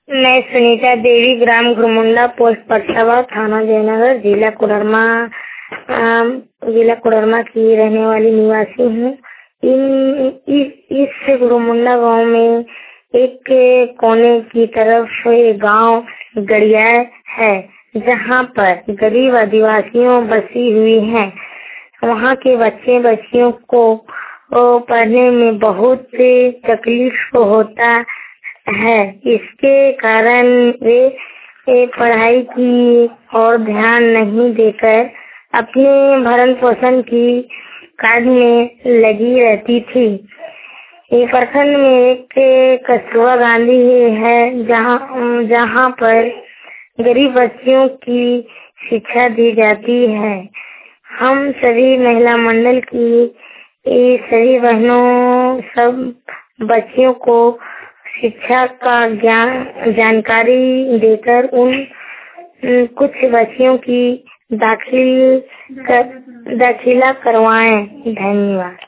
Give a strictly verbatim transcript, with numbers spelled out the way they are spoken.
मैं सुनीता देवी, ग्राम घुरमुंडा, पोस्ट पटवा, थाना जयनगर, जिला कोडरमा जिला कोडरमा की रहने वाली निवासी हूँ। इन इस इस घुरमुंडा गांव में एक कोने की तरफ एक गांव गड़िया है, जहां पर गरीब आदिवासियों बसी हुई हैं। वहां के बच्चे बच्चियों को पढ़ने में बहुत तकलीफ होता है। इसके कारण वे पढ़ाई की और ध्यान नहीं देकर अपने भरण पोषण की कार्य में लगी रहती थी। ये प्रखंड में एक कस्तूरबा गांधी है, जहां जहां पर गरीब बच्चियों की शिक्षा दी जाती है। हम सभी महिला मंडल की सभी बहनों सब बच्चियों को शिक्षा का ज्ञान जानकारी देकर उन कुछ बच्चियों की दाखिल कर, दाखिला करवाएं। धन्यवाद।